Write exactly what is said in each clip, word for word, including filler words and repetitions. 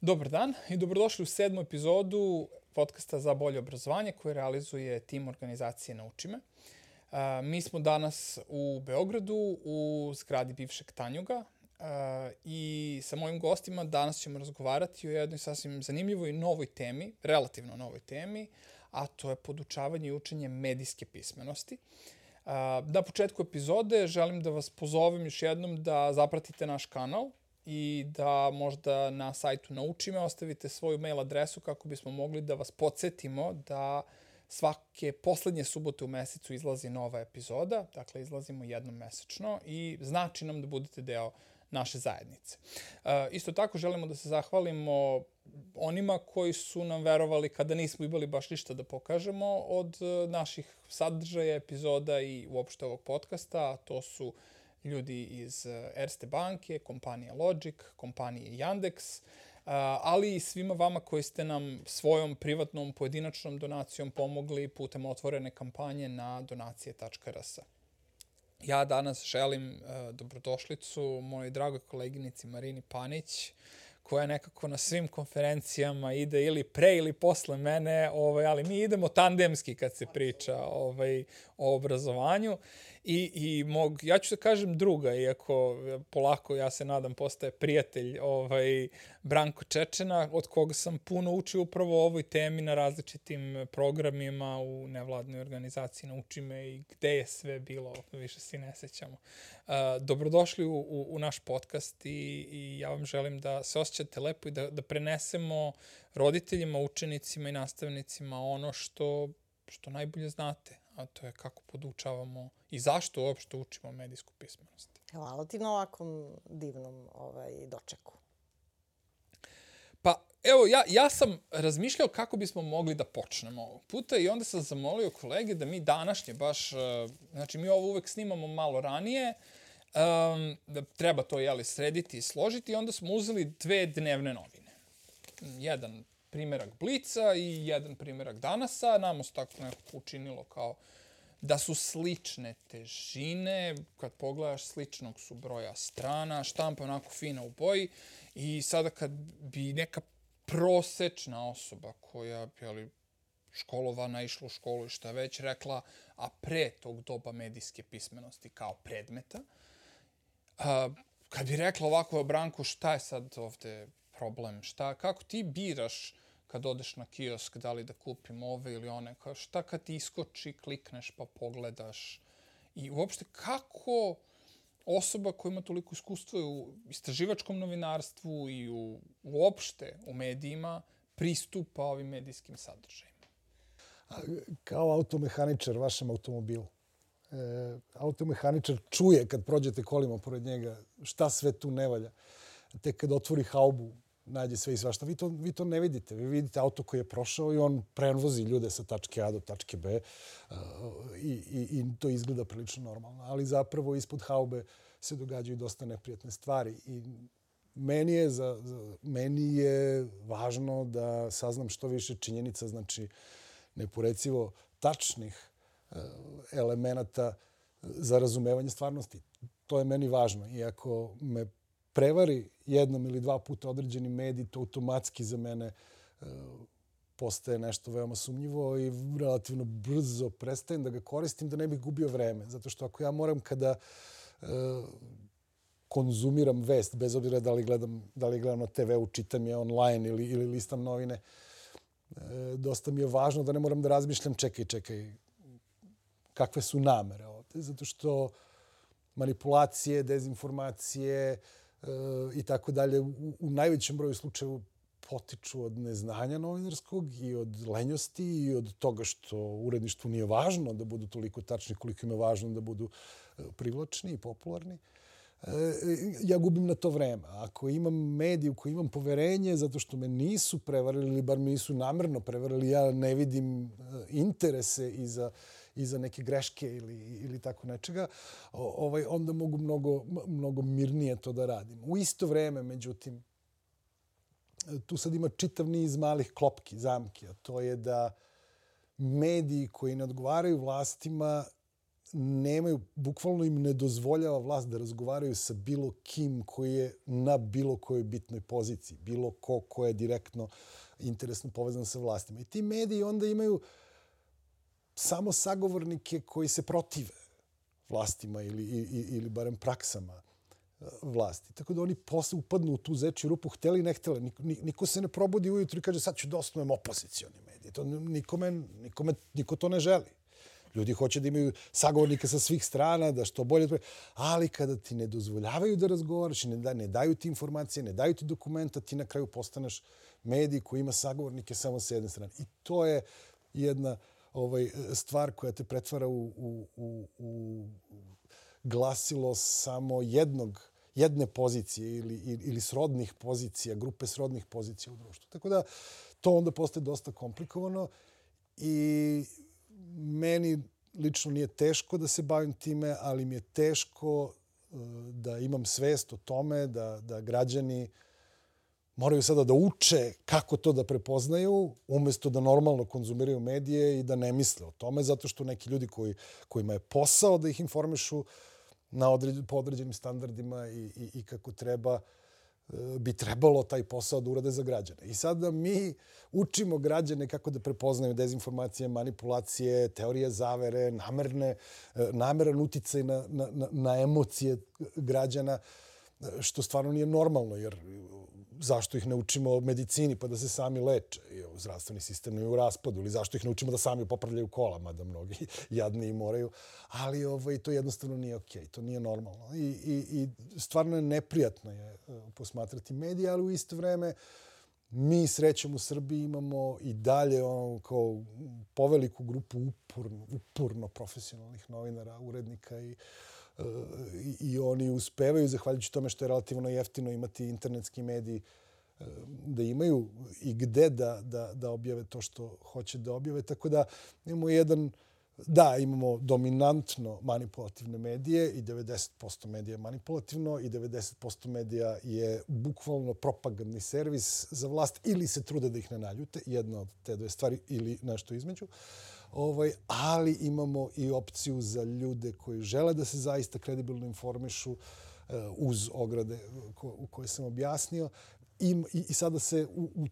Dobar dan i dobrodošli u sedmu epizodu podcasta za bolje obrazovanje koje realizuje tim organizacije Nauči me. Mi smo danas u Beogradu u zgradi bivšeg Tanjuga i sa mojim gostima danas ćemo razgovarati o jednoj sasvim zanimljivoj novoj temi, relativno novoj temi, a to je podučavanje i učenje medijske pismenosti. Na početku epizode želim da vas pozovem još jednom da zapratite naš kanal i da možda na sajtu Nauči me ostavite svoju mail adresu kako bismo mogli da vas podsjetimo da svake poslednje subote u mesecu izlazi nova epizoda, dakle izlazimo jednom mesečno i znači nam da budete deo naše zajednice. E, isto tako želimo da se zahvalimo onima koji su nam verovali kada nismo imali baš ništa da pokažemo od naših sadržaja, epizoda i uopšte ovog podcasta, a to su ljudi iz Erste banke, kompanije Logic, kompanije Yandex, ali i svima vama koji ste nam svojom privatnom pojedinačnom donacijom pomogli putem otvorene kampanje na donacije tačka er es. Ja danas želim dobrodošlicu mojoj dragoj koleginici Marini Panić, koja nekako na svim konferencijama ide ili pre ili posle mene, ovaj, ali mi idemo tandemski kad se priča ovaj, o obrazovanju. I, i mog, ja ću da kažem druga, iako polako, ja se nadam, postaje prijatelj ovaj, Branko Čečena, od koga sam puno učio upravo o ovoj temi na različitim programima u nevladnoj organizaciji Nauči me i gde je sve bilo, više se ne sećamo. Uh, dobrodošli u, u, u naš podcast i, i ja vam želim da se osjećate lepo i da, da prenesemo roditeljima, učenicima i nastavnicima ono što, što najbolje znate, a to je kako podučavamo i zašto uopšte učimo medijsku pismenost. Hvala ti na ovakvom divnom ovaj, dočeku. Pa, evo, ja, ja sam razmišljao kako bismo mogli da počnemo ovog puta i onda sam zamolio kolege da mi današnje baš, znači mi ovo uvek snimamo malo ranije, um, da treba to, jeli, srediti i složiti i onda smo uzeli dve dnevne novine. Jedan primerak Blica i jedan primerak Danasa. Nama se tako nekako učinilo kao da su slične težine, kad pogledaš sličnog su broja strana, štampa onako fina u boji i sada kad bi neka prosečna osoba koja je školovana, išla u školu i šta već rekla, a pre tog doba medijske pismenosti kao predmeta, a, kad bi rekla ovako, Branko, šta je sad ovde problem, šta, kako ti biraš kad odeš na kiosk, da li da kupim ove ili one, kao šta kad ti iskoči, klikneš pa pogledaš i uopšte kako osoba koja ima toliko iskustva u istraživačkom novinarstvu i u, uopšte u medijima pristupa ovim medijskim sadržajima? Kao automehaničar vašem automobilu. E, automehaničar čuje kad prođete kolima pored njega šta sve tu ne valja. Tek kad otvori haubu, nađe sve i svašta. Vi to, vi to ne vidite. Vi vidite auto koji je prošao i on prevozi ljude sa tačke A do tačke B uh, i, i, i to izgleda prilično normalno. Ali zapravo ispod haube se događaju dosta neprijatne stvari. I meni je, za, za, meni je važno da saznam što više činjenica, znači neporecivo tačnih uh, elemenata za razumevanje stvarnosti. To je meni važno. Iako me prevari jednom ili dva puta određeni medij, to automatski za mene e, postaje nešto veoma sumnjivo i relativno brzo prestajem da ga koristim da ne bih gubio vreme. Zato što ako ja moram kada e, konzumiram vest, bez obzira da li gledam, da li gledam na te ve-u, čitam je online ili, ili listam novine, e, dosta mi je važno da ne moram da razmišljam čekaj, čekaj, kakve su namere ovde. Zato što manipulacije, dezinformacije, i tako dalje, u najvećem broju slučajeva potiču od neznanja novinarskog i od lenjosti i od toga što uredništvu nije važno da budu toliko tačni koliko im je važno da budu privlačni i popularni. Ja gubim na to vreme. Ako imam medij u koji imam poverenje zato što me nisu prevarili ili bar me nisu namerno prevarili, ja ne vidim interese iza i za neke greške ili, ili tako nečega, ovaj, onda mogu mnogo, mnogo mirnije to da radim. U isto vreme, međutim, tu sad ima čitav niz malih klopki, zamki, a to je da mediji koji ne odgovaraju vlastima nemaju, bukvalno im ne dozvoljava vlast da razgovaraju sa bilo kim koji je na bilo kojoj bitnoj poziciji, bilo ko ko je direktno interesno povezan sa vlastima. I ti mediji onda imaju samo sagovornike koji se protive vlastima ili, ili, ili barem praksama vlasti. Tako da oni posle upadnu u tu zečju rupu, hteli i ne hteli. Niko, niko se ne probudi ujutru i kaže sad ću da osnujem opozicioni medije. To nikome, nikome, niko to ne želi. Ljudi hoće da imaju sagovornike sa svih strana, da što bolje... Ali kada ti ne dozvoljavaju da razgovaraš i ne, da, ne daju ti informacije, ne daju ti dokumenta, ti na kraju postaneš medij koji ima sagovornike samo sa jedne strane. I to je jedna ovaj, stvar koja te pretvara u, u, u, u glasilo samo jednog, jedne pozicije ili, ili srodnih pozicija, grupe srodnih pozicija u društvu. Tako da to onda postaje dosta komplikovano i meni lično nije teško da se bavim time, ali mi je teško da imam svest o tome da, da građani moraju sada da uče kako to da prepoznaju, umjesto da normalno konzumiraju medije i da ne misle o tome, zato što neki ljudi koji, kojima je posao da ih informišu na određen, po određenim standardima i, i, i kako treba, bi trebalo taj posao da urade za građane. I sada mi učimo građane kako da prepoznaju dezinformacije, manipulacije, teorije zavere, namerne, nameran uticaj na, na, na emocije građana, što stvarno nije normalno, jer zašto ih ne učimo o medicini pa da se sami leče? Zdravstveni sistem nije u raspadu. Ili zašto ih ne učimo da sami popravljaju kola, mada mnogi jadni i moraju. Ali ovaj, to jednostavno nije okej. To nije normalno. I, i, i stvarno je neprijatno je posmatrati medije, ali u isto vreme mi srećom u Srbiji imamo i dalje ono, kao poveliku grupu uporno, uporno profesionalnih novinara, urednika i I, i oni uspevaju, zahvaljujući tome što je relativno jeftino imati internetski mediji, da imaju i gde da, da, da objave to što hoće da objave. Tako da imamo jedan, da, imamo dominantno manipulativne medije i devedeset posto medija je manipulativno i devedeset posto medija je bukvalno propagandni servis za vlast ili se trude da ih ne naljute, jedna od te dve stvari ili nešto između. Ovaj, ali imamo i opciju za ljude koji žele da se zaista kredibilno informišu uz ograde u koje sam objasnio. I, i sada se u, u,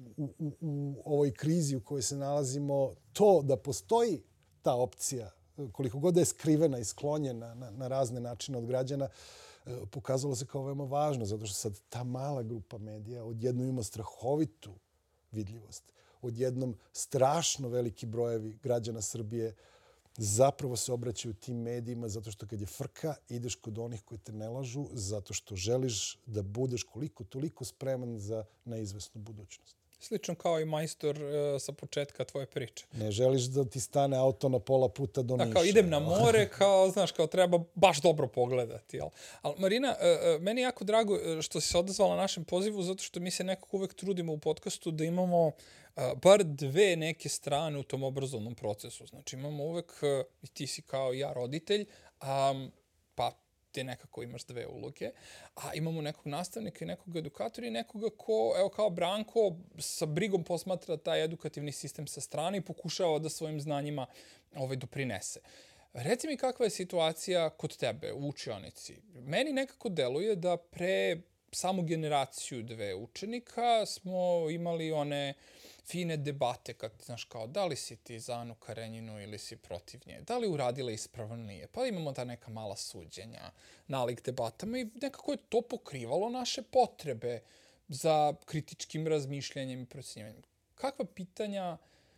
u, u ovoj krizi u kojoj se nalazimo, to da postoji ta opcija, koliko god je skrivena i sklonjena na, na razne načine od građana, pokazalo se kao veoma važno, zato što sad ta mala grupa medija odjedno ima strahovitu vidljivost. Odjednom strašno veliki brojevi građana Srbije zapravo se obraćaju tim medijima zato što kad je frka ideš kod onih koji te ne lažu, zato što želiš da budeš koliko toliko spreman za neizvesnu budućnost. Slično kao i majstor uh, sa početka tvoje priče. Ne želiš da ti stane auto na pola puta do Niša. Da, kao idem na more, kao, znaš, kao treba baš dobro pogledati. Jel? Ali Marina, uh, meni je jako drago što si se odazvala našem pozivu, zato što mi se nekako uvek trudimo u podcastu da imamo uh, bar dve neke strane u tom obrazovnom procesu. Znači imamo uvek, uh, i ti si kao ja roditelj, um, pa ti nekako imaš dve uloge, a imamo nekog nastavnika i nekog edukatora i nekoga ko, evo kao Branko, sa brigom posmatra taj edukativni sistem sa strane i pokušava da svojim znanjima ovaj, doprinese. Reci mi kakva je situacija kod tebe u učionici. Meni nekako deluje da pre samu generaciju dve učenika smo imali one fine debate kad, znaš, kao da li si ti za Anu Karenjinu ili si protiv nje, da li uradila ispravno nije, pa imamo ta neka mala suđenja, nalik debatama i nekako je to pokrivalo naše potrebe za kritičkim razmišljanjem i procjenjivanjem. Kakva pitanja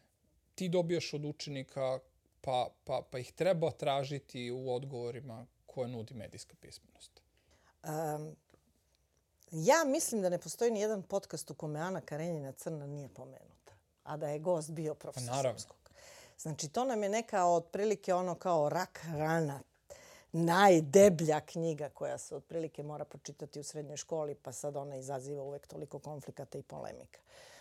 ti dobijaš od učenika pa, pa, pa ih treba tražiti u odgovorima koje nudi medijska pismenost? Um, ja mislim da ne postoji ni jedan podcast u kome Ana Karenjina Crna nije pomenuta, a da je gost bio profesor srpskog. Znači, to nam je neka otprilike ono kao rak rana, najdeblja knjiga koja se otprilike mora pročitati u srednjoj školi, pa sad ona izaziva uvek toliko konflikata i polemika.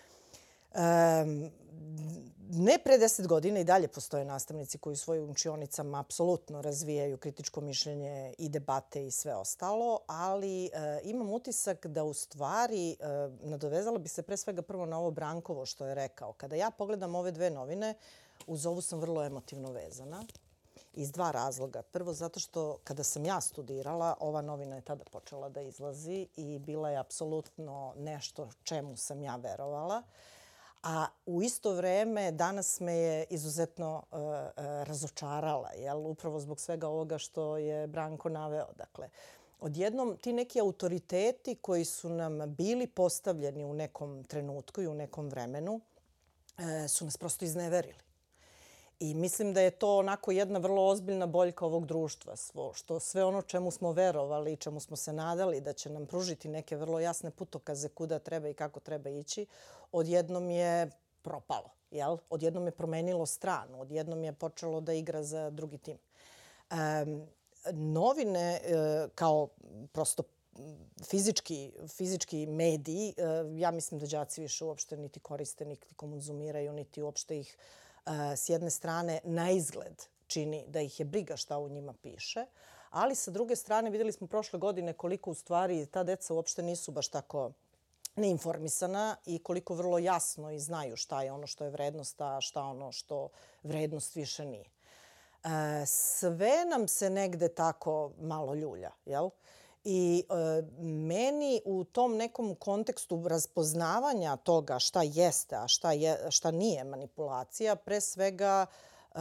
Um, ne pre deset godina i dalje postoje nastavnici koji u svojim učionicama apsolutno razvijaju kritičko mišljenje i debate i sve ostalo, ali uh, imam utisak da u stvari uh, nadovezala bi se pre svega prvo na ovo Brankovo što je rekao. Kada ja pogledam ove dve novine, uz ovu sam vrlo emotivno vezana. Iz dva razloga. Prvo, zato što kada sam ja studirala, ova novina je tada počela da izlazi i bila je apsolutno nešto čemu sam ja verovala. A u isto vreme danas me je izuzetno uh, uh, razočarala, jel? Upravo zbog svega ovoga što je Branko naveo. Dakle, odjednom ti neki autoriteti koji su nam bili postavljeni u nekom trenutku i u nekom vremenu uh, su nas prosto izneverili. I mislim da je to onako jedna vrlo ozbiljna boljka ovog društva. Svo, što sve ono čemu smo verovali i čemu smo se nadali da će nam pružiti neke vrlo jasne putokaze kuda treba i kako treba ići, odjednom je propalo. Jel? Odjednom je promenilo stranu. Odjednom je počelo da igra za drugi tim. Um, novine uh, kao prosto fizički, fizički mediji, uh, ja mislim da đaci više uopšte niti koriste, niti konzumiraju, niti uopšte ih s jedne strane na izgled čini da ih je briga šta u njima piše, ali sa druge strane vidjeli smo prošle godine koliko u stvari ta deca uopšte nisu baš tako neinformisana i koliko vrlo jasno i znaju šta je ono što je vrednost, a šta ono što vrednost više nije. Sve nam se negde tako malo ljulja, jel? I e, meni u tom nekom kontekstu razpoznavanja toga šta jeste, a šta, je, šta nije manipulacija, pre svega e,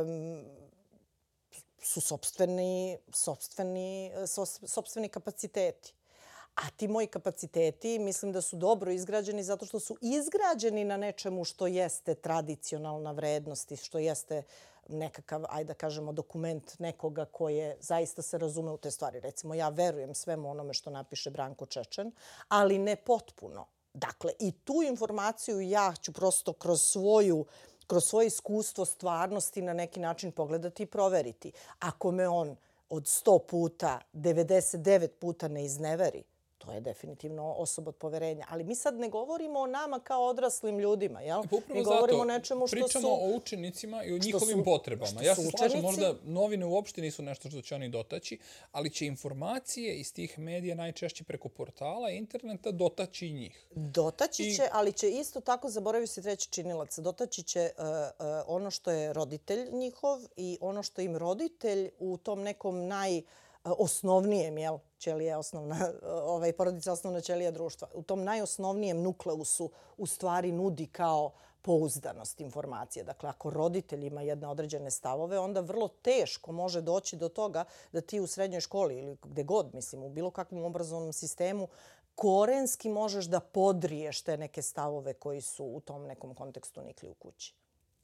su sopstveni, sopstveni, sopstveni kapaciteti. A ti moji kapaciteti mislim da su dobro izgrađeni zato što su izgrađeni na nečemu što jeste tradicionalna vrednost i što jeste nekakav, ajde da kažemo, dokument nekoga koje zaista se razume u te stvari. Recimo, ja verujem svemu onome što napiše Branko Čečen, ali ne potpuno. Dakle, i tu informaciju ja ću prosto kroz svoju kroz svoje iskustvo stvarnosti na neki način pogledati i proveriti. Ako me on od sto puta, devedeset devet puta ne izneveri, to je definitivno osoba od poverenja. Ali mi sad ne govorimo o nama kao odraslim ljudima, jel? Mi govorimo o nečemu što pričamo su... o učenicima i o njihovim su, potrebama. Ja se slažem, možda novine uopšte nisu nešto što će oni dotaći, ali će informacije iz tih medija najčešće preko portala i interneta dotaći i njih. Dotaći I... će, ali će isto tako, zaboravio se treći činilac, dotaći će uh, uh, ono što je roditelj njihov i ono što im roditelj u tom nekom naj... osnovnijem, jel, ćelija osnovna, ovaj, porodica osnovna ćelija društva. U tom najosnovnijem nukleusu u stvari nudi kao pouzdanost informacije. Dakle, ako roditelj ima jedne određene stavove, onda vrlo teško može doći do toga da ti u srednjoj školi ili gde god, mislim, u bilo kakvom obrazovnom sistemu korenski možeš da podriješ te neke stavove koji su u tom nekom kontekstu nikli u kući.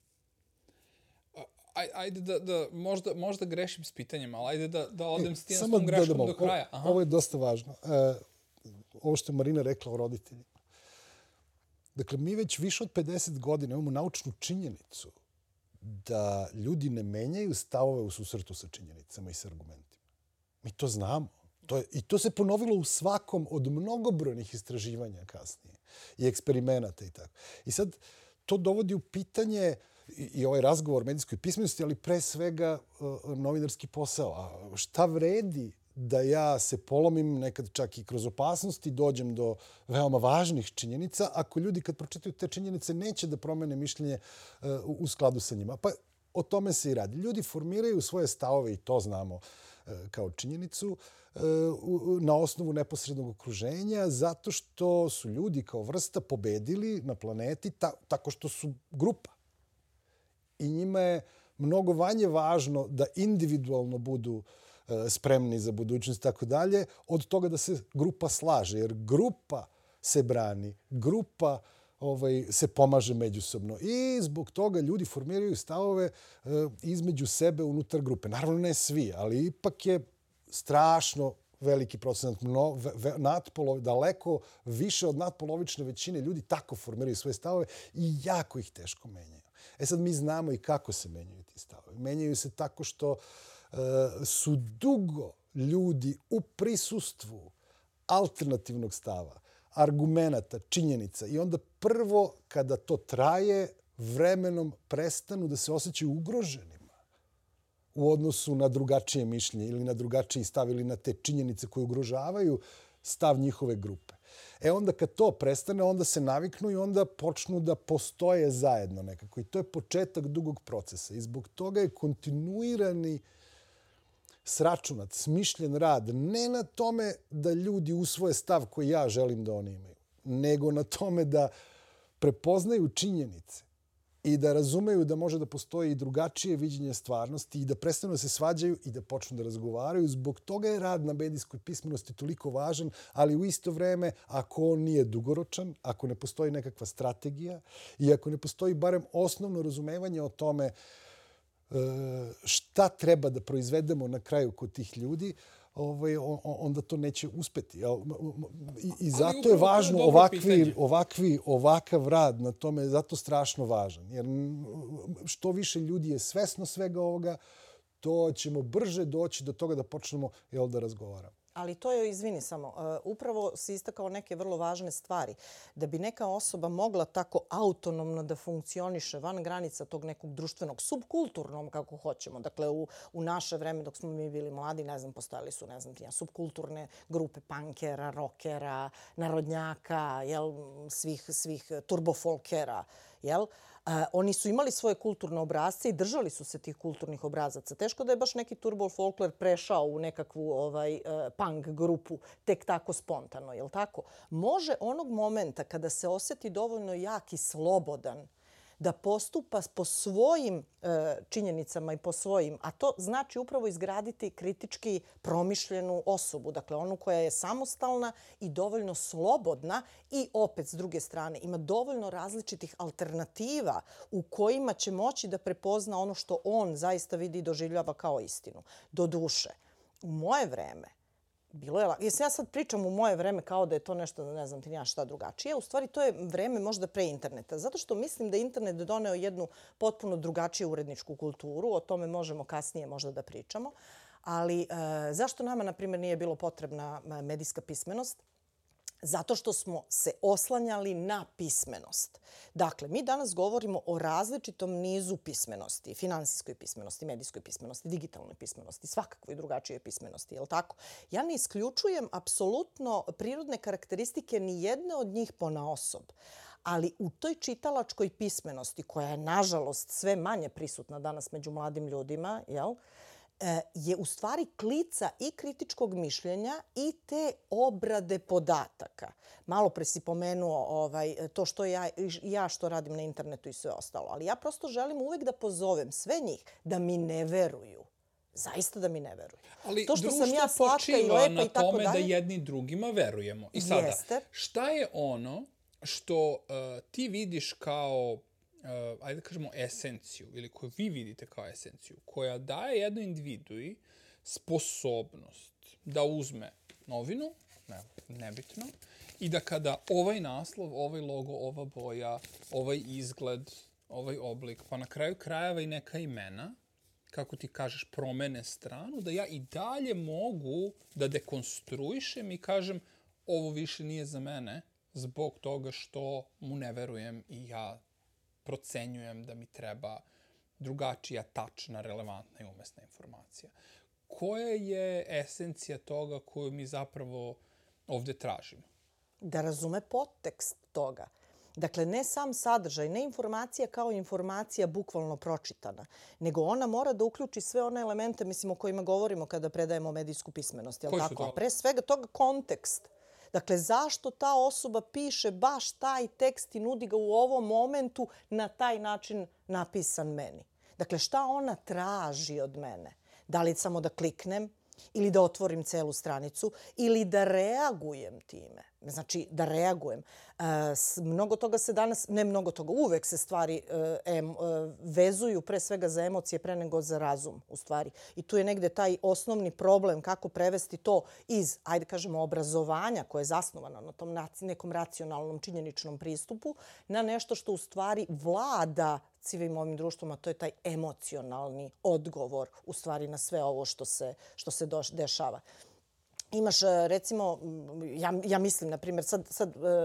Ajde da, da možda, možda grešim s pitanjem, ali ajde da, da odem s tim tom greškom do kraja. Aha. Ovo je dosta važno. E, ovo što je Marina rekla o roditeljima. Dakle, mi već više od pedeset godina imamo naučnu činjenicu da ljudi ne menjaju stavove u susretu sa činjenicama i sa argumentima. Mi to znamo. To je, I to se ponovilo u svakom od mnogobrojnih istraživanja kasnije i eksperimenata i tako. I sad to dovodi u pitanje i ovaj razgovor o medijskoj pismenosti, ali pre svega novinarski posao. A šta vredi da ja se polomim nekad čak i kroz opasnosti, dođem do veoma važnih činjenica, ako ljudi kad pročitaju te činjenice neće da promene mišljenje u skladu sa njima. Pa o tome se i radi. Ljudi formiraju svoje stavove, i to znamo kao činjenicu, na osnovu neposrednog okruženja, zato što su ljudi kao vrsta pobedili na planeti ta, tako što su grupa. I njima je mnogo manje važno da individualno budu e, spremni za budućnost i tako dalje, od toga da se grupa slaže. Jer grupa se brani, grupa ovaj, se pomaže međusobno. I zbog toga ljudi formiraju stavove e, između sebe unutar grupe. Naravno ne svi, ali ipak je strašno veliki procenat, no, ve, ve, nadpolo, daleko više od nadpolovične većine ljudi tako formiraju svoje stavove i jako ih teško menjaju. E sad mi znamo i kako se menjaju ti stavovi. Menjaju se tako što e, su dugo ljudi u prisustvu alternativnog stava, argumenata, činjenica i onda prvo kada to traje, vremenom prestanu da se osjećaju ugroženima u odnosu na drugačije mišljenje ili na drugačiji stav ili na te činjenice koje ugrožavaju stav njihove grupe. E onda kad to prestane, onda se naviknu i onda počnu da postoje zajedno nekako. I to je početak dugog procesa. I zbog toga je kontinuirani sračunat, smišljen rad, ne na tome da ljudi usvoje stav koji ja želim da oni imaju, nego na tome da prepoznaju činjenice i da razumeju da može da postoji i drugačije viđenje stvarnosti i da prestanu da se svađaju i da počnu da razgovaraju. Zbog toga je rad na medijskoj pismenosti toliko važan, ali u isto vreme, ako on nije dugoročan, ako ne postoji nekakva strategija i ako ne postoji barem osnovno razumevanje o tome šta treba da proizvedemo na kraju kod tih ljudi, ovaj, onda to neće uspeti. I, i zato je važno ovakvi, ovakvi, ovakav rad na tome je zato strašno važan. Jer što više ljudi je svesno svega ovoga, to ćemo brže doći do toga da počnemo jel, da razgovaramo. Ali to je, izvini samo, upravo si istakao neke vrlo važne stvari. Da bi neka osoba mogla tako autonomno da funkcioniše van granica tog nekog društvenog, subkulturnom, kako hoćemo. Dakle, u, u naše vreme, dok smo mi bili mladi, ne znam, postojali su, ne znam, subkulturne grupe punkera, rockera, narodnjaka, jel, svih, svih turbofolkera, jel? Uh, oni su imali svoje kulturne obrazce i držali su se tih kulturnih obrazaca. Teško da je baš neki turbo folklor prešao u nekakvu ovaj, uh, punk grupu tek tako spontano, je li tako? Može onog momenta kada se osjeti dovoljno jak i slobodan da postupa po svojim e, činjenicama i po svojim, a to znači upravo izgraditi kritički promišljenu osobu, dakle onu koja je samostalna i dovoljno slobodna i opet s druge strane ima dovoljno različitih alternativa u kojima će moći da prepozna ono što on zaista vidi i doživljava kao istinu. Doduše, u moje vreme, bilo je, jesam ja sad pričam u moje vreme kao da je to nešto, ne znam ti ja šta drugačije. U stvari to je vreme možda pre interneta. Zato što mislim da internet doneo jednu potpuno drugačiju uredničku kulturu. O tome možemo kasnije možda da pričamo. Ali e, zašto nama, na primjer, nije bilo potrebna medijska pismenost? Zato što smo se oslanjali na pismenost. Dakle, mi danas govorimo o različitom nizu pismenosti, finansijskoj pismenosti, medijskoj pismenosti, digitalnoj pismenosti, svakakvoj drugačijoj pismenosti, je li tako? Ja ne isključujem apsolutno prirodne karakteristike ni jedne od njih ponaosob. Ali u toj čitalačkoj pismenosti, koja je nažalost sve manje prisutna danas među mladim ljudima, jel? Je u stvari klica i kritičkog mišljenja i te obrade podataka. Malo pre si pomenuo ovaj, to što ja, ja što radim na internetu i sve ostalo. Ali ja prosto želim uvek da pozovem sve njih da mi ne veruju. Zaista da mi ne veruju. Ali to što društvo sam ja slatka i lepa na i tako tome dalje, da jedni drugima verujemo. I sada, jeste. Šta je ono što uh, ti vidiš kao Uh, ajde da kažemo esenciju ili koju vi vidite kao esenciju, koja daje jednoj individui sposobnost da uzme novinu, ne, nebitno, i da kada ovaj naslov, ovaj logo, ova boja, ovaj izgled, ovaj oblik, pa na kraju krajeva i neka imena, kako ti kažeš, promene stranu, da ja i dalje mogu da dekonstruišem i kažem ovo više nije za mene zbog toga što mu ne verujem i ja procenjujem da mi treba drugačija, tačna, relevantna i umesna informacija. Koja je esencija toga koju mi zapravo ovdje tražimo? Da razume podtekst toga. Dakle, ne sam sadržaj, ne informacija kao informacija bukvalno pročitana, nego ona mora da uključi sve one elemente, mislim, o kojima govorimo kada predajemo medijsku pismenost. Koji su to? Pre svega toga kontekst. Dakle, zašto ta osoba piše baš taj tekst i nudi ga u ovom momentu na taj način napisan meni? Dakle, šta ona traži od mene? Da li samo da kliknem ili da otvorim celu stranicu ili da reagujem time? Znači, da reagujem. E, mnogo toga se danas, ne mnogo toga, uvek se stvari e, e, vezuju pre svega za emocije pre nego za razum, u stvari. I tu je negde taj osnovni problem kako prevesti to iz, ajde kažemo, obrazovanja koje je zasnovano na tom nekom racionalnom činjeničnom pristupu na nešto što u stvari vlada civilnim ovim društvom, a to je taj emocionalni odgovor u stvari na sve ovo što se, što se doš, dešava. Imaš, recimo, ja, ja mislim, na primjer, sad, sad uh, uh,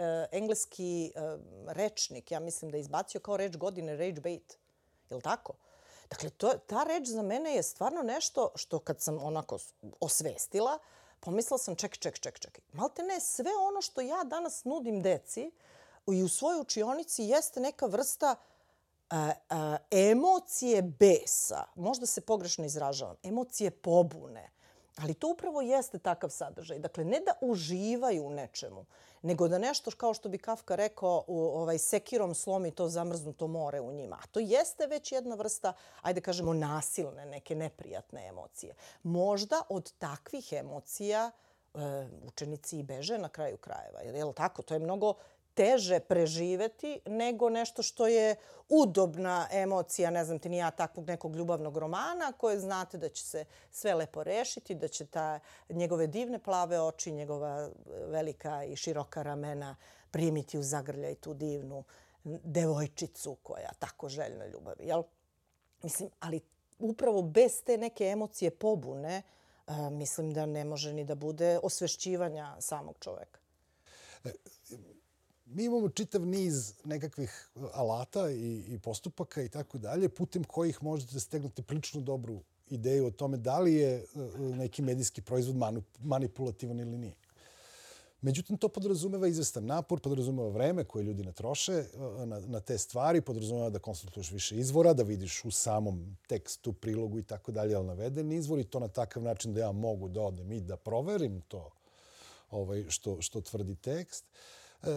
engleski uh, rečnik, ja mislim da je izbacio kao reč godine rage bait. Je li tako? Dakle, to, ta reč za mene je stvarno nešto što kad sam onako osvestila, pomislila sam, ček, ček, ček, ček. Malte ne, sve ono što ja danas nudim deci i u svojoj učionici jeste neka vrsta a, a, emocije besa. Možda se pogrešno izražavam. Emocije pobune. Ali to upravo jeste takav sadržaj. Dakle, ne da uživaju u nečemu, nego da nešto, kao što bi Kafka rekao, u, ovaj, sekirom slomi to zamrznuto more u njima. A to jeste već jedna vrsta, ajde kažemo, nasilne, neke neprijatne emocije. Možda od takvih emocija e, učenici i beže na kraju krajeva. Jer, je li tako? To je mnogo teže preživeti nego nešto što je udobna emocija, ne znam ti ni ja, takvog nekog ljubavnog romana koje znate da će se sve lepo rešiti, da će ta njegove divne plave oči, njegova velika i široka ramena primiti u zagrljaj tu divnu devojčicu koja tako željna ljubavi. Jel? Mislim, ali upravo bez te neke emocije pobune, mislim da ne može ni da bude osvešćivanja samog čoveka. Mi imamo čitav niz nekakvih alata i, i postupaka i tako dalje, putem kojih možete stegnuti prilično dobru ideju o tome da li je neki medijski proizvod manipulativan ili nije. Međutim, to podrazumeva izvestan napor, podrazumeva vreme koje ljudi ne troše na, na te stvari, podrazumeva da konsultuješ više izvora, da vidiš u samom tekstu, prilogu i tako dalje, ali naveden izvor i to na takav način da ja mogu da odem i da proverim to ovaj, što, što tvrdi tekst. E, e,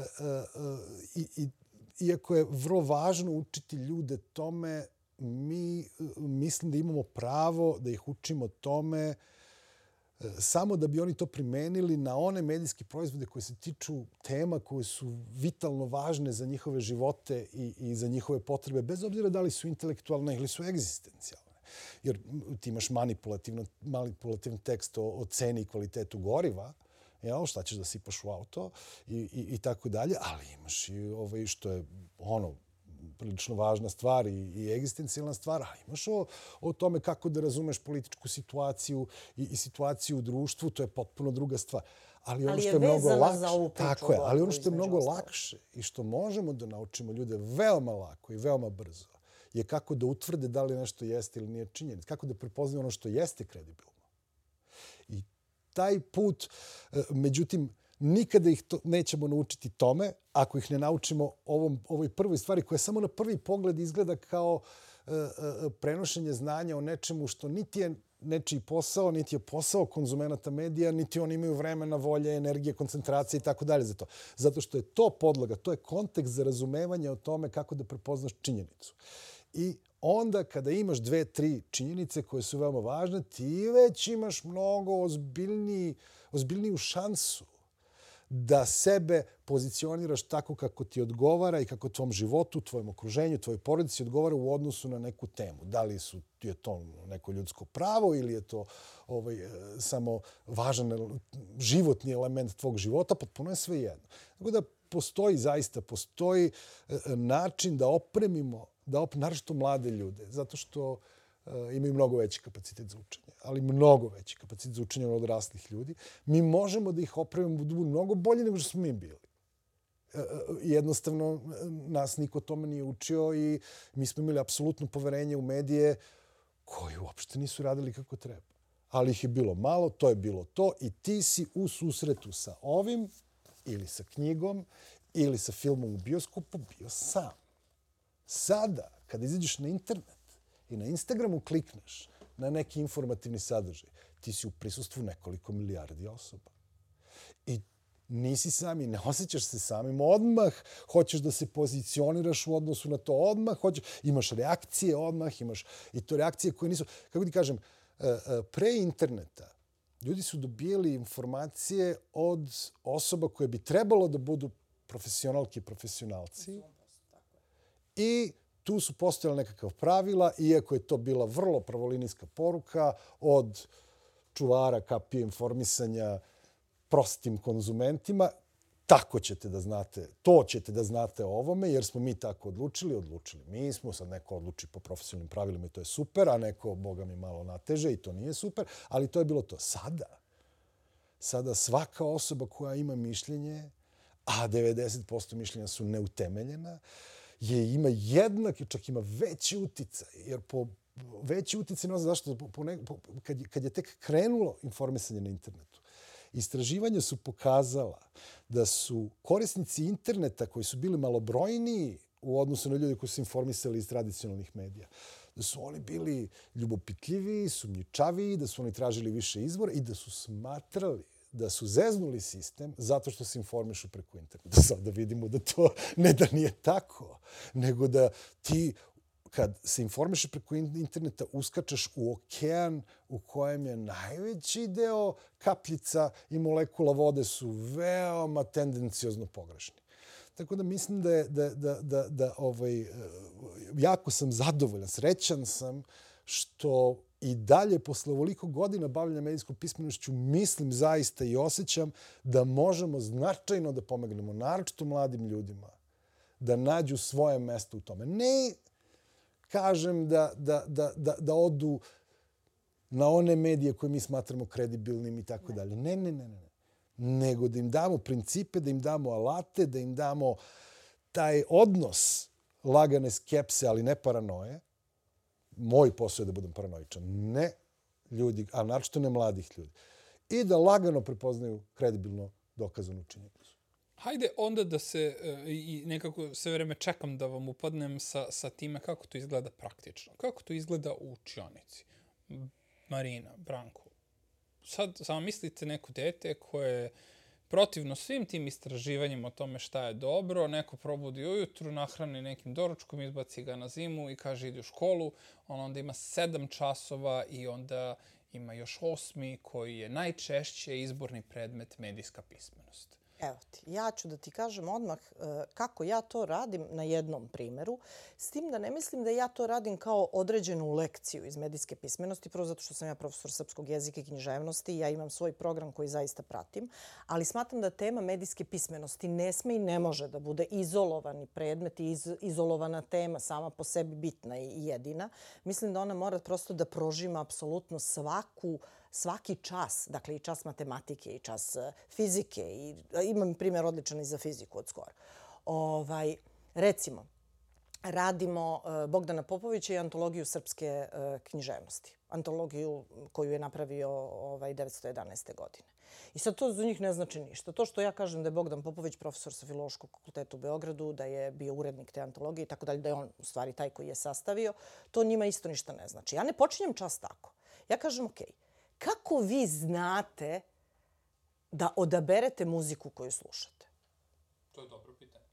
i, i, iako je vrlo važno učiti ljude tome, mi mislim da imamo pravo da ih učimo tome samo da bi oni to primenili na one medijske proizvode koje se tiču tema koje su vitalno važne za njihove živote i, i za njihove potrebe, bez obzira da li su intelektualne ili su egzistencijalne. Jer ti imaš manipulativan tekst o, o ceni i kvalitetu goriva, jel, šta ćeš da sipaš u auto i, i, i tako dalje, ali imaš i ovaj, što je ono, prilično važna stvar i, i egzistencijalna stvar, ali imaš o, o tome kako da razumeš političku situaciju i, i situaciju u društvu, to je potpuno druga stvar. Ali ono ali što je, je mnogo lakše, tako je, ali ono što je mnogo lakše i što možemo da naučimo ljude veoma lako i veoma brzo je kako da utvrde da li nešto jeste ili nije činjenica, kako da prepoznaju ono što jeste kredibilno. I taj put, međutim, nikada ih to, nećemo naučiti tome ako ih ne naučimo ovom, ovoj prvoj stvari koja samo na prvi pogled izgleda kao e, e, prenošenje znanja o nečemu što niti je nečiji posao, niti je posao konzumenata medija, niti oni imaju vremena, volje, energije, koncentracije i tako dalje za to. Zato što je to podloga, to je kontekst za razumevanje o tome kako da prepoznaš činjenicu. I onda kada imaš dve, tri činjenice koje su veoma važne, ti već imaš mnogo ozbiljniji, ozbiljniju šansu da sebe pozicioniraš tako kako ti odgovara i kako tvom životu, tvojem okruženju, tvojoj porodici odgovara u odnosu na neku temu. Da li su, je to neko ljudsko pravo ili je to ovaj, samo važan životni element tvog života, potpuno je sve jedno. Tako da postoji, zaista postoji način da opremimo, da op, naročito mlade ljude, zato što uh, imaju mnogo veći kapacitet za učenje, ali mnogo veći kapacitet za učenje od odraslih ljudi. Mi možemo da ih opremimo da budu mnogo bolji nego što smo mi bili. Uh, jednostavno, nas niko tome nije učio i mi smo imali apsolutno poverenje u medije koji uopšte nisu radili kako treba. Ali ih je bilo malo, to je bilo to i ti si u susretu sa ovim ili sa knjigom ili sa filmom u bioskopu bio sam. Sada, kada izađeš na internet i na Instagramu klikneš na neki informativni sadržaj, ti si u prisustvu nekoliko milijardi osoba. I nisi sam i ne osjećaš se samim. Odmah hoćeš da se pozicioniraš u odnosu na to. Odmah hoćeš, imaš reakcije odmah, imaš i to reakcije koje nisu... Kako ti kažem, pre interneta ljudi su dobijali informacije od osoba koje bi trebalo da budu profesionalki i profesionalci. I tu su postojala nekakva pravila, iako je to bila vrlo pravolinijska poruka od čuvara kapije informisanja prostim konzumentima. Tako ćete da znate, to ćete da znate o ovome, jer smo mi tako odlučili, odlučili. Mi smo, sad neko odluči po profesionalnim pravilima i to je super, a neko, boga mi, malo nateže i to nije super, ali to je bilo to. Sada, sada svaka osoba koja ima mišljenje, a devedeset posto mišljenja su neutemeljena, je ima jednaki, čak ima veći uticaj, jer po veći uticaj, ne znam zašto, po, po ne, po, kad, kad je tek krenulo informisanje na internetu, Istraživanja su pokazala da su korisnici interneta koji su bili malobrojniji u odnosu na ljudi koji su informisali iz tradicionalnih medija, da su oni bili ljubopitljivi, sumnjičavi, da su oni tražili više izvora i da su smatrali da su zeznuli sistem zato što se informišu preko interneta. Sad da vidimo da to ne da nije tako, nego da ti kad se informiše preko interneta uskačeš u okean u kojem je najveći deo kapljica i molekula vode su veoma tendenciozno pogrešni. Tako da mislim da je, da, da, da, da ovaj, jako sam zadovoljan, srećan sam što i dalje posle ovoliko godina bavljanja medijskom pismenošću mislim zaista i osjećam da možemo značajno da pomognemo, naročito mladim ljudima, da nađu svoje mesto u tome. Ne kažem da, da, da, da, da odu na one medije koje mi smatramo kredibilnim i tako dalje. Ne, ne, ne, ne. Nego da im damo principe, da im damo alate, da im damo taj odnos lagane skepse, ali ne paranoje. Moj posao je da budem paranoičan. Ne ljudi, a naročito ne mladih ljudi. I da lagano prepoznaju kredibilno dokazanu činjenicu. Hajde onda da se, i nekako sve vreme čekam da vam upadnem sa, sa time kako to izgleda praktično. Kako to izgleda u učionici. Marina, Branko, sad samo mislite neko dete koje protivno svim tim istraživanjima o tome šta je dobro, neko probudi ujutru, nahrani nekim doručkom, izbaci ga na zimu i kaže idi u školu, on onda ima sedam časova i onda ima još osmi koji je najčešće izborni predmet medijska pismenost. Evo ti, ja ću da ti kažem odmah kako ja to radim na jednom primjeru, s tim da ne mislim da ja to radim kao određenu lekciju iz medijske pismenosti, prvo zato što sam ja profesor srpskog jezika i književnosti i ja imam svoj program koji zaista pratim, ali smatram da tema medijske pismenosti ne sme i ne može da bude izolovani predmet i iz, izolovana tema sama po sebi bitna i jedina. Mislim da ona mora prosto da prožima apsolutno svaku svaki čas, dakle i čas matematike i čas fizike, i imam primjer odličan i za fiziku od skoro. Ovaj, recimo, radimo Bogdana Popovića i antologiju srpske književnosti. Antologiju koju je napravio ovaj, devetsto jedanaeste. godine. I sad to za njih ne znači ništa. To što ja kažem da je Bogdan Popović profesor sa Filološkog fakulteta u Beogradu, da je bio urednik te antologije i tako dalje, da je on u stvari taj koji je sastavio, to njima isto ništa ne znači. Ja ne počinjem čas tako. Ja kažem, okej, okay, kako vi znate da odaberete muziku koju slušate? To je dobro pitanje.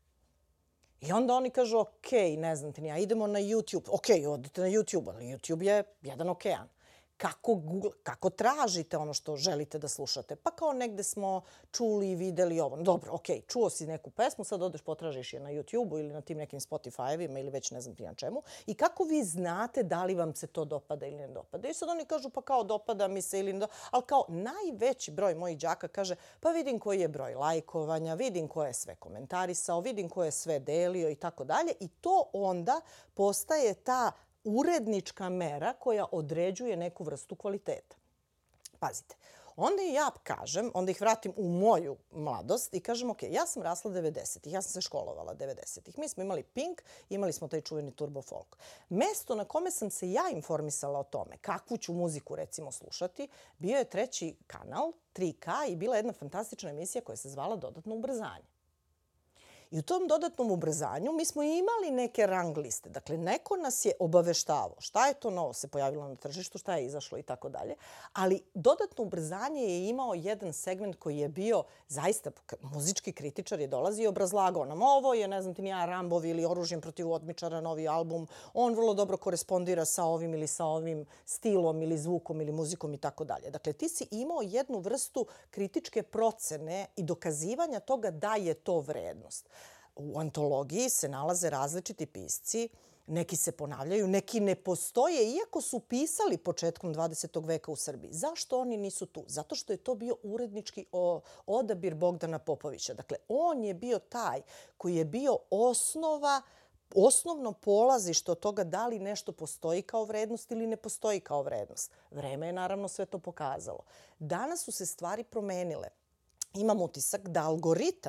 I onda oni kažu, ok, ne znam ti, ja idemo na YouTube. Ok, odite na YouTube, ali YouTube je jedan okean. Kako, Google, kako tražite ono što želite da slušate? Pa kao negde smo čuli i videli ovo. Dobro, ok, čuo si neku pesmu, sad odeš potražiš je na YouTube-u ili na tim nekim Spotify-evima ili već ne znam ti na čemu. I kako vi znate da li vam se to dopada ili ne dopada? I sad oni kažu, pa kao dopada mi se ili ne dopada. Ali kao najveći broj mojih đaka kaže, pa vidim koji je broj lajkovanja, vidim ko je sve komentarisao, vidim ko je sve delio i tako dalje. I to onda postaje ta urednička mera koja određuje neku vrstu kvaliteta. Pazite, onda i ja kažem, onda ih vratim u moju mladost i kažem, ok, ja sam rasla devedesetih, ja sam se školovala devedesetih. Mi smo imali Pink, imali smo taj čuveni Turbo Folk. Mesto na kome sam se ja informisala o tome kakvu ću muziku recimo slušati, bio je treći kanal, tri K, i bila jedna fantastična emisija koja se zvala Dodatno ubrzanje. I u tom dodatnom ubrzanju mi smo imali neke rang liste. Dakle, neko nas je obaveštavao šta je to novo se pojavilo na tržištu, šta je izašlo i tako dalje. Ali dodatno ubrzanje je imao jedan segment koji je bio zaista, muzički kritičar je dolazio i obrazlagao nam ovo je, ne znam ti nija, Rambovi ili Oružjem protiv otmičara, novi album. On vrlo dobro korespondira sa ovim ili sa ovim stilom ili zvukom ili muzikom i tako dalje. Dakle, ti si imao jednu vrstu kritičke procene i dokazivanja toga da je to vrednost. U antologiji se nalaze različiti pisci, neki se ponavljaju, neki ne postoje, iako su pisali početkom dvadesetog veka u Srbiji. Zašto oni nisu tu? Zato što je to bio urednički odabir Bogdana Popovića. Dakle, on je bio taj koji je bio osnova, osnovno polazište od toga da li nešto postoji kao vrednost ili ne postoji kao vrednost. Vreme je naravno sve to pokazalo. Danas su se stvari promenile. Imam utisak da algoritam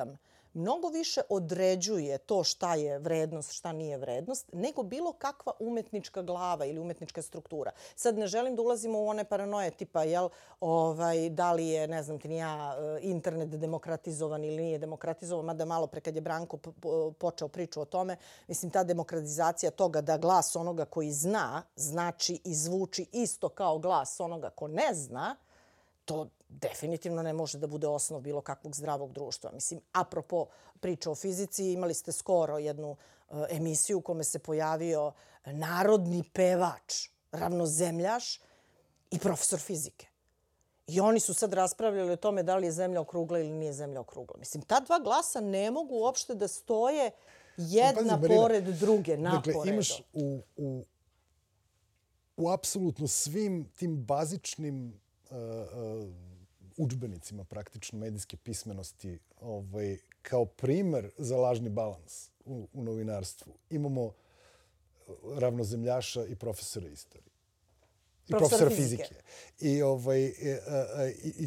mnogo više određuje to šta je vrednost, šta nije vrednost, nego bilo kakva umetnička glava ili umetnička struktura. Sad ne želim da ulazimo u one paranoje tipa jel, ovaj, da li je, ne znam ti ni ja, internet demokratizovan ili nije demokratizovan, mada malo pre kad je Branko počeo priču o tome, mislim ta demokratizacija toga da glas onoga koji zna znači i zvuči isto kao glas onoga ko ne zna, to definitivno ne može da bude osnov bilo kakvog zdravog društva. Mislim, apropo priče o fizici, imali ste skoro jednu uh, emisiju u kome se pojavio narodni pevač, ravnozemljaš i profesor fizike. I oni su sad raspravljali o tome da li je zemlja okrugla ili nije zemlja okrugla. Mislim, ta dva glasa ne mogu uopšte da stoje jedna Pazi, pored druge, naporedo. Dakle, imaš u, u, u apsolutno svim tim bazičnim uh, uh, udžbenicima praktično medijske pismenosti ovaj, kao primer za lažni balans u, u novinarstvu. Imamo ravnozemljaša i profesora istorije. I profesora profesora fizike. fizike. I, ovaj, i, i, i,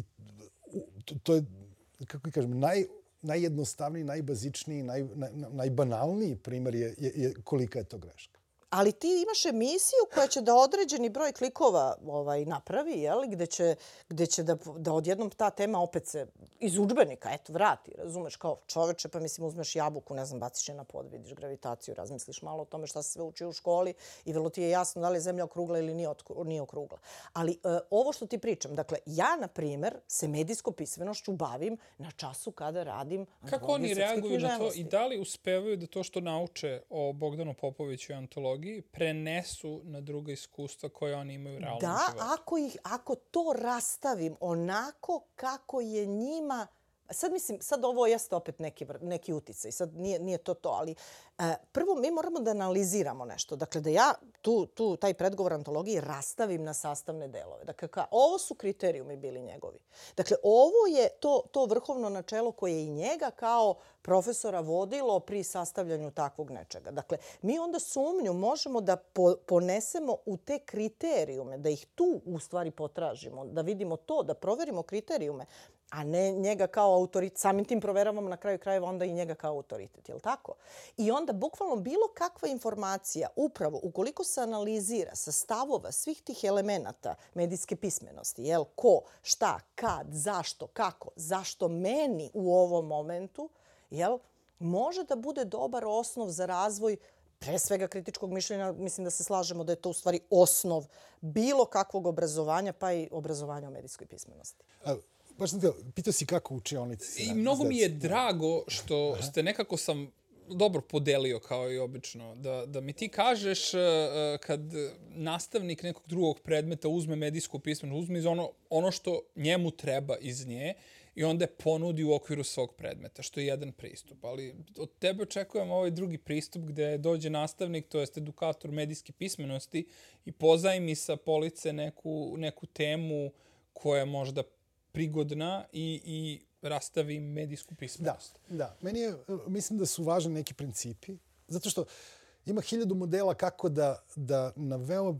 to je, kako kažem, naj, najjednostavniji, najbazičniji, naj, naj, najbanalniji primer je, je, je kolika je to greška. Ali ti imaš emisiju koja će da određeni broj klikova ovaj, napravi, jel? Gde će, gde će da, da odjednom ta tema opet se iz udžbenika, eto, vrati, razumeš, kao čoveče, pa mislim uzmeš jabuku, ne znam, baciš je na pod, vidiš gravitaciju, razmisliš malo o tome šta se sve uči u školi i vrlo ti je jasno da li je zemlja okrugla ili nije, nije okrugla. Ali e, ovo što ti pričam, dakle, ja, na primer, se medijskom pismenošću bavim na času kada radim Kako oni reaguju na to i da li uspevaju da to što nauče o Bogdanu Popoviću i antologiji prenesu na druga iskustva koje oni imaju u realnom da, životu? Da, ako, ih, ako to rastavim onako kako je njima... Sad mislim, sad ovo jeste opet neki, neki uticaj, sad nije, nije to to, ali e, prvo mi moramo da analiziramo nešto. Dakle, da ja tu, tu taj predgovor antologiji rastavim na sastavne delove. Dakle, ka, ovo su kriterijumi bili njegovi. Dakle, ovo je to, to vrhovno načelo koje je i njega kao profesora vodilo pri sastavljanju takvog nečega. Dakle, mi onda sumnju možemo da po, ponesemo u te kriterijume, da ih tu u stvari potražimo, da vidimo to, da proverimo kriterijume, a ne njega kao autoritet. Samim tim proveravamo na kraju krajeva onda i njega kao autoritet, je li tako? I onda bukvalno bilo kakva informacija, upravo ukoliko se analizira sa stavova svih tih elemenata medijske pismenosti, jel, ko, šta, kad, zašto, kako, zašto meni u ovom momentu, jel, može da bude dobar osnov za razvoj pre svega kritičkog mišljenja. Mislim da se slažemo da je to u stvari osnov bilo kakvog obrazovanja, pa i obrazovanja o medijskoj pismenosti. A, baš sam te pitao si kako učionici. I mnogo mi je drago što ste nekako sam dobro podelio kao i obično. Da, da mi ti kažeš kad nastavnik nekog drugog predmeta uzme medijsku pismenost, uzme iz ono, ono što njemu treba iz nje i onda je ponudi u okviru svog predmeta, što je jedan pristup. Ali od tebe očekujem ovaj drugi pristup gde dođe nastavnik, to jest edukator medijske pismenosti i pozajmi sa police neku, neku temu koja je možda prigodna i, i rastavi medijsku pismenost. Da, da. Meni je, mislim da su važni neki principi, zato što ima hiljadu modela kako da, da na, veoma,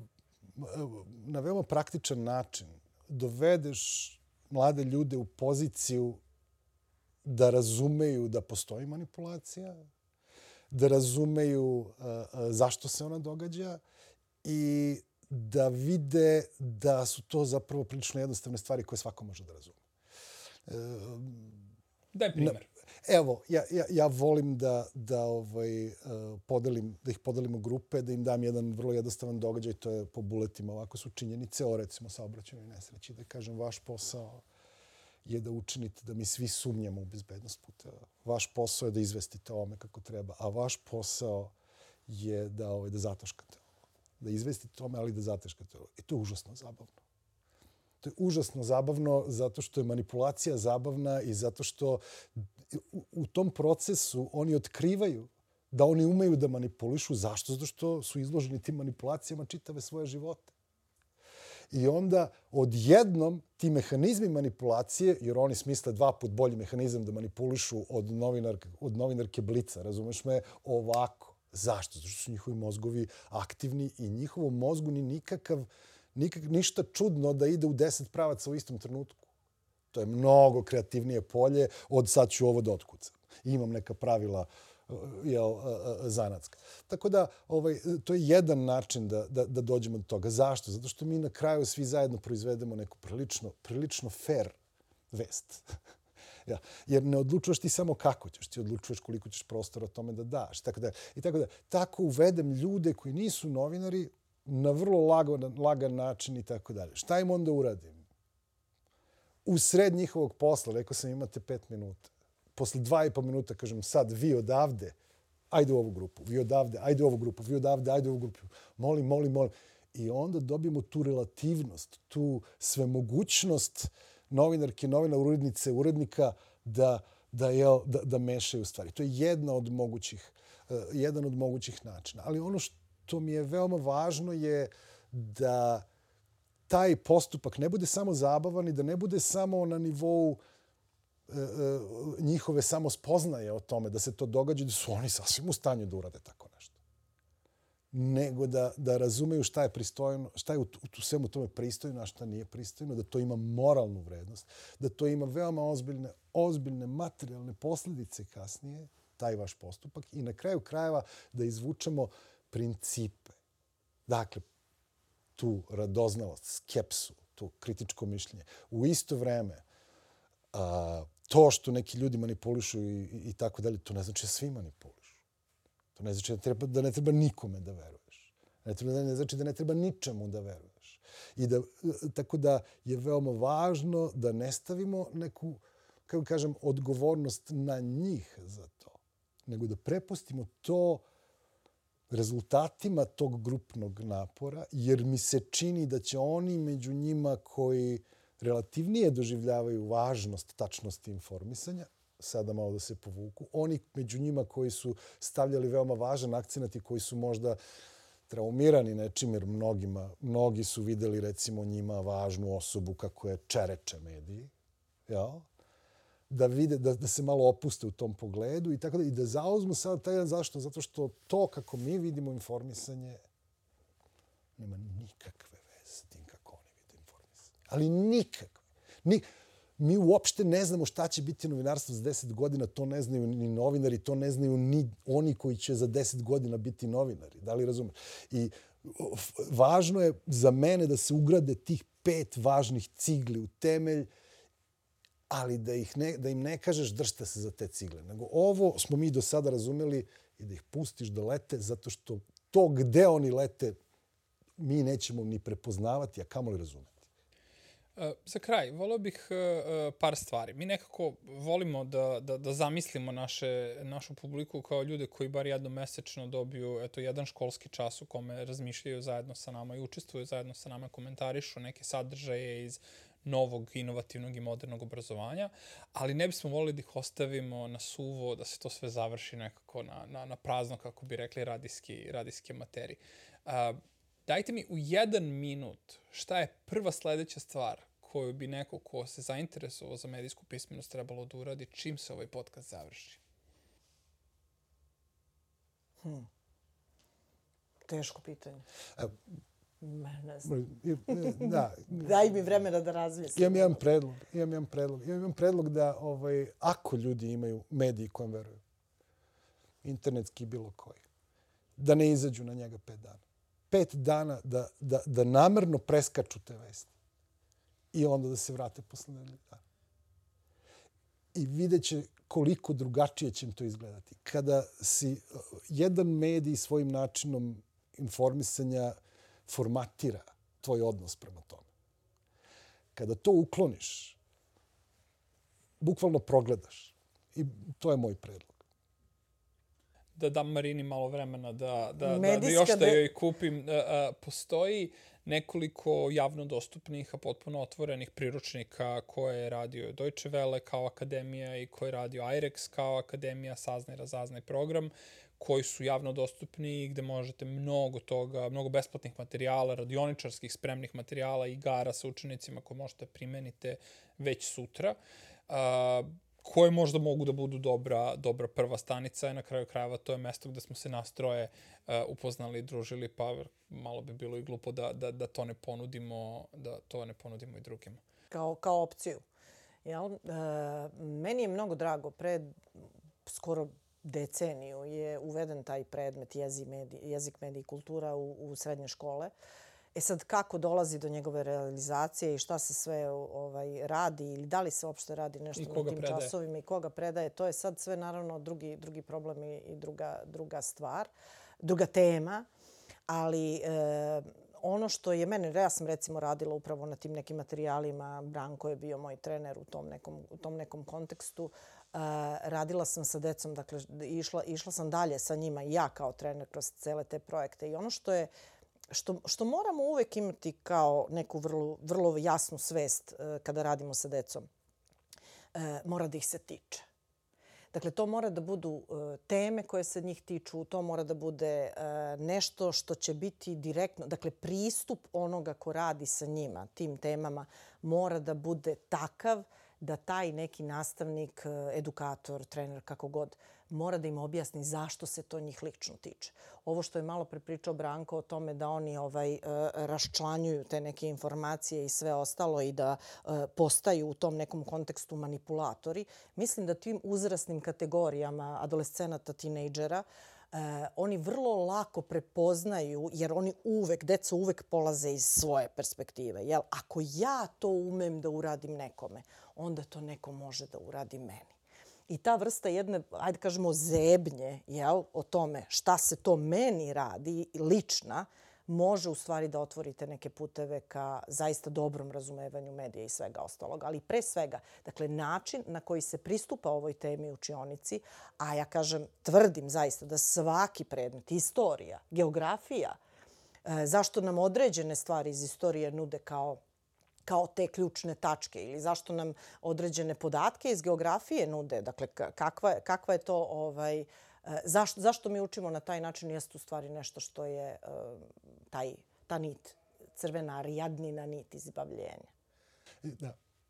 na veoma praktičan način dovedeš mlade ljude u poziciju da razumeju da postoji manipulacija, da razumeju uh, zašto se ona događa i da vide da su to zapravo prilično jednostavne stvari koje svako može da razume. E, Daj primjer. Evo, ja, ja, ja volim da, da, ovaj, podelim, da ih podelim u grupe, da im dam jedan vrlo jednostavan događaj, to je po buletima, ovako su činjenice o, recimo, saobraćajnoj nesreći. Da kažem, vaš posao je da učinite da mi svi sumnjamo u bezbednost puteva. Vaš posao je da izvestite o ome kako treba, a vaš posao je da, ovaj, da zataškate ovo. Da izvestite o ome, ali da zataškate ovo. I to je užasno zabavno. To je užasno zabavno zato što je manipulacija zabavna i zato što u, u tom procesu oni otkrivaju da oni umeju da manipulišu. Zašto? Zato što su izloženi tim manipulacijama čitave svoje živote. I onda odjednom ti mehanizmi manipulacije, jer oni smisle dva put bolji mehanizam da manipulišu od, novinarke, od novinarke Blica, razumeš me, ovako. Zašto? Zato što su njihovi mozgovi aktivni i njihovom mozgu ni nikakav, nikak, ništa čudno da ide u deset pravaca u istom trenutku. To je mnogo kreativnije polje od sad ću ovo da otkucam. imam neka pravila jel, zanatska. Tako da, ovaj, to je jedan način da, da, da dođemo do toga. Zašto? Zato što mi na kraju svi zajedno proizvedemo neku prilično, prilično fair vest. Ja, jer ne odlučuješ ti samo kako ćeš, ti odlučuješ koliko ćeš prostora o tome da daš. Tako da, i tako da, tako uvedem ljude koji nisu novinari na vrlo lagan, lagan način i tako dalje. Šta im onda uradim? U sred njihovog posla, rekao sam imate pet minuta. Posle dva i po minuta kažem sad vi odavde, ajde u ovu grupu, vi odavde, ajde u ovu grupu, vi odavde, ajde u ovu grupu. Molim, molim, molim. I onda dobijemo tu relativnost, tu svemogućnost novinarke, novina, urednice, urednika da, da, jel, da, da mešaju stvari. To je jedna od mogućih, uh, jedan od mogućih načina. Ali ono što mi je veoma važno je da taj postupak ne bude samo zabavan i da ne bude samo na nivou uh, uh, njihove samo spoznaje o tome da se to događa, da su oni sasvim u stanju da urade tako nešto. Nego da, da razumeju šta je pristojno, šta je u, u svemu tome pristojno, a šta nije pristojno, da to ima moralnu vrednost, da to ima veoma ozbiljne, ozbiljne materijalne posljedice kasnije, taj vaš postupak, i na kraju krajeva da izvučemo principe. Dakle, tu radoznalost, skepsu, tu kritičko mišljenje. U isto vreme, a, to što neki ljudi manipulišu i, i, i tako dalje, to ne znači da svi manipulišu. To ne znači da, treba, da ne treba nikome da veruješ. Ne, treba, ne znači da ne treba ničemu da veruješ. I da, tako da je veoma važno da ne stavimo neku, kako kažem, odgovornost na njih za to. Nego da prepustimo to rezultatima tog grupnog napora, jer mi se čini da će oni među njima koji relativnije doživljavaju važnost tačnosti informisanja, sada malo da se povuku. Oni među njima koji su stavljali veoma važan akcenat i koji su možda traumirani nečim, jer mnogima, mnogi su videli recimo njima važnu osobu kako je čereče mediji, ja? Da vide, da, da se malo opuste u tom pogledu i tako da, i da zauzmu sad taj jedan. Zašto? Zato što to kako mi vidimo informisanje nema nikakve veze s tim kako oni vide informisanje. Ali nikakve. Nik... Mi uopšte ne znamo šta će biti novinarstvo za deset godina, to ne znaju ni novinari, to ne znaju ni oni koji će za deset godina biti novinari. Da li razumeš? I važno je za mene da se ugrade tih pet važnih cigli u temelj, ali da, ih ne, da im ne kažeš držite se za te cigle. Nego ovo smo mi do sada razumeli i da ih pustiš da lete, zato što to gde oni lete mi nećemo ni prepoznavati, a kamoli razumeti. Uh, za kraj, volio bih uh, par stvari. Mi nekako volimo da, da, da zamislimo naše, našu publiku kao ljude koji bar jednom mesečno dobiju eto, jedan školski čas u kome razmišljaju zajedno sa nama i učestvuju zajedno sa nama, komentarišu neke sadržaje iz novog, inovativnog i modernog obrazovanja, ali ne bismo volili da ih ostavimo na suvo, da se to sve završi nekako na, na, na prazno, kako bi rekli radijski, radijski amateri. Uh, Dajte mi u jedan minut šta je prva sledeća stvar koju bi neko ko se zainteresovao za medijsku pismenost trebalo da uradi čim se ovaj podcast završi. Hmm. Teško pitanje. Evo, ne znam. Da. Daj mi vremena da razmislim. Imam jedan predlog. Imam jedan predlog. Imam jedan predlog da ovaj, ako ljudi imaju mediji kojem veruju, internetski bilo koji, da ne izađu na njega pet dana. Pet dana da, da, da namerno preskaču te vesti. I onda da se vrate posle nedelju dana. I vidjet će koliko drugačije će im to izgledati. Kada si jedan medij svojim načinom informisanja formatira tvoj odnos prema tome. Kada to ukloniš, bukvalno progledaš. I to je moj predlog. Da dam Marini malo vremena da, da, da, da još da joj kupim. Postoji nekoliko javno dostupnih, a potpuno otvorenih priručnika koje je radio Deutsche Welle kao akademija i koje je radio I R E X kao akademija, saznaj, razaznaj program, koji su javno dostupni i gde možete mnogo toga, mnogo besplatnih materijala, radioničarskih spremnih materijala, igara sa učenicima koje možete primenite već sutra. Uh, koje možda mogu da budu dobra, dobra prva stanica i na kraju krajeva to je mesto gde smo se nas troje uh, upoznali i družili, pa malo bi bilo i glupo da, da, da to ne ponudimo, da to ne ponudimo i drugima. Kao, kao opciju. Jel? E, meni je mnogo drago. Pre skoro deceniju je uveden taj predmet jezik, medij, jezik, medij i kultura u, u srednje škole. E sad, kako dolazi do njegove realizacije i šta se sve ovaj, radi ili da li se uopšte radi nešto na tim predaje. časovima i koga predaje, to je sad sve naravno drugi, drugi problem i, i druga, druga stvar, druga tema. Ali e, ono što je mene, ja sam recimo radila upravo na tim nekim materijalima, Branko je bio moj trener u tom nekom, u tom nekom kontekstu. Uh, radila sam sa decom, dakle išla, išla sam dalje sa njima i ja kao trener kroz cele te projekte. I ono što je što, što moramo uvek imati kao neku vrlo, vrlo jasnu svest uh, kada radimo sa decom, uh, mora da ih se tiče. Dakle, to mora da budu uh, teme koje se njih tiču, to mora da bude uh, nešto što će biti direktno, dakle pristup onoga ko radi sa njima, tim temama, mora da bude takav da taj neki nastavnik, edukator, trener, kako god, mora da im objasni zašto se to njih lično tiče. Ovo što je malo prepričao Branko o tome da oni ovaj, raščlanjuju te neke informacije i sve ostalo i da postaju u tom nekom kontekstu manipulatori, mislim da tim uzrasnim kategorijama adolescenata, tinejdžera, Uh, oni vrlo lako prepoznaju, jer oni uvek, deca uvek polaze iz svoje perspektive. Jel? Ako ja to umem da uradim nekome, onda to neko može da uradi meni. I ta vrsta jedne, ajde kažemo, zebnje, jel, o tome šta se to meni radi, lična, može u stvari da otvorite neke puteve ka zaista dobrom razumevanju medija i svega ostalog. Ali pre svega, dakle, način na koji se pristupa ovoj temi u učionici, a ja kažem, tvrdim zaista da svaki predmet, istorija, geografija, e, zašto nam određene stvari iz istorije nude kao kao te ključne tačke ili zašto nam određene podatke iz geografije nude. Dakle, kakva je, kakva je to... Ovaj, zašto, zašto mi učimo na taj način jeste u stvari nešto što je taj, ta nit, crvena rijadnina nit izbavljenja. Da,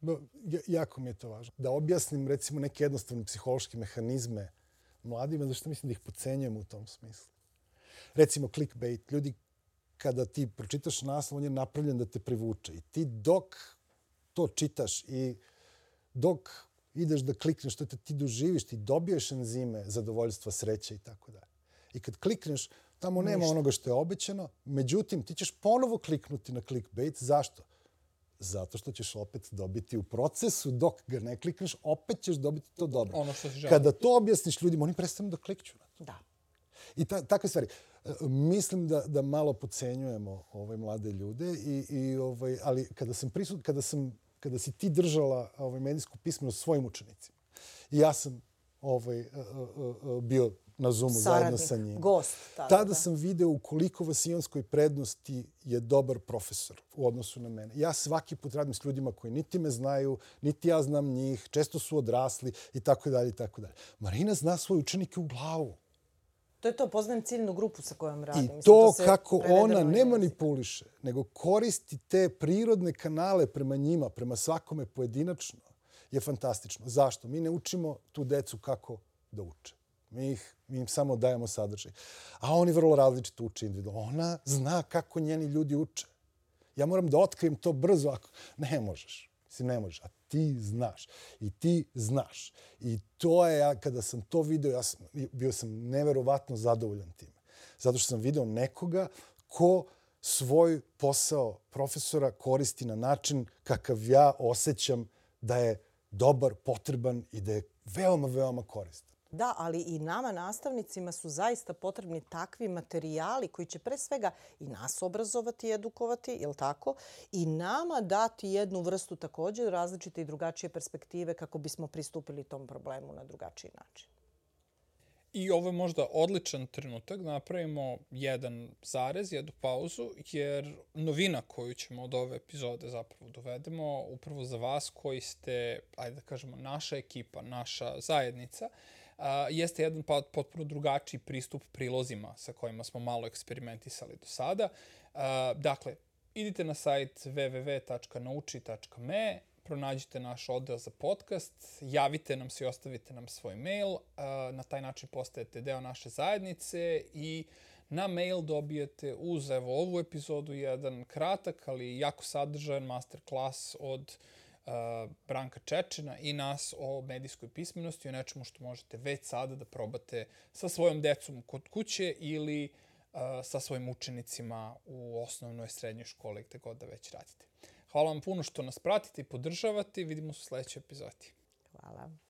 jako mi je to važno. Da objasnim recimo neke jednostavne psihološke mehanizme mladima, zašto mislim da ih podcenjujem u tom smislu. Recimo clickbait. Ljudi, kada ti pročitaš naslov, on je napravljen da te privuče. I ti dok to čitaš i dok ideš da klikneš, što te ti doživiš, ti dobiješ enzime zadovoljstva, sreće i tako dalje. I kad klikneš, tamo nema Ništa. onoga što je obećano. Međutim, ti ćeš ponovo kliknuti na clickbait. Zašto? Zato što ćeš opet dobiti u procesu, dok ga ne klikneš, opet ćeš dobiti to dobro. Ono što si želi. Kada to objasniš ljudima, oni prestanu da klikću na to. Da. I ta, takve stvari. Mislim da, da malo podcenjujemo ove mlade ljude, i, i, ovaj, ali kada sam prisut, kada sam kada si ti držala ovaj, medijsku pismenost svojim učenicima. I ja sam ovaj, bio na Zoomu zajedno sa njima. Gost. Tada, tada sam video u koliko vasijonskoj prednosti je dobar profesor u odnosu na mene. Ja svaki put radim s ljudima koji niti me znaju, niti ja znam njih, često su odrasli i tako dalje i tako dalje. Marina zna svoje učenike u glavu. To je to, poznajem ciljnu grupu sa kojom radim. I to, to kako ona ne manipuliše, nego koristi te prirodne kanale prema njima, prema svakome pojedinačno, je fantastično. Zašto? Mi ne učimo tu decu kako da uče. Mi, ih, mi im samo dajemo sadržaj. A oni vrlo različito uče individualno. Ona zna kako njeni ljudi uče. Ja moram da otkrijem to brzo. Ako ne možeš. Mislim, ne možeš. A ti znaš. I ti znaš. I to je, ja, kada sam to video, ja sam, bio sam neverovatno zadovoljan time. Zato što sam video nekoga ko svoj posao profesora koristi na način kakav ja osjećam da je dobar, potreban i da je veoma, veoma koristan. Da, ali i nama nastavnicima su zaista potrebni takvi materijali koji će pre svega i nas obrazovati i edukovati, je li tako? I nama dati jednu vrstu također različite i drugačije perspektive kako bismo pristupili tom problemu na drugačiji način. I ovo je možda odličan trenutak da napravimo jedan zarez, jednu pauzu, jer novina koju ćemo od ove epizode zapravo dovedemo, upravo za vas koji ste, ajde da kažemo, naša ekipa, naša zajednica, Uh, jeste jedan potpuno drugačiji pristup prilozima sa kojima smo malo eksperimentisali do sada. Uh, dakle, idite na sajt w w w tačka nauči tačka me, pronađite naš odel za podcast, javite nam se i ostavite nam svoj mail. Uh, na taj način postajete deo naše zajednice i na mail dobijete uz evo ovu epizodu jedan kratak, ali jako sadržajan masterclass od Branka Čečena i nas o medijskoj pismenosti, o nečemu što možete već sada da probate sa svojom decom kod kuće ili sa svojim učenicima u osnovnoj, srednjoj školi, gde god da već radite. Hvala vam puno što nas pratite i podržavate i vidimo se u sledećoj epizodi. Hvala.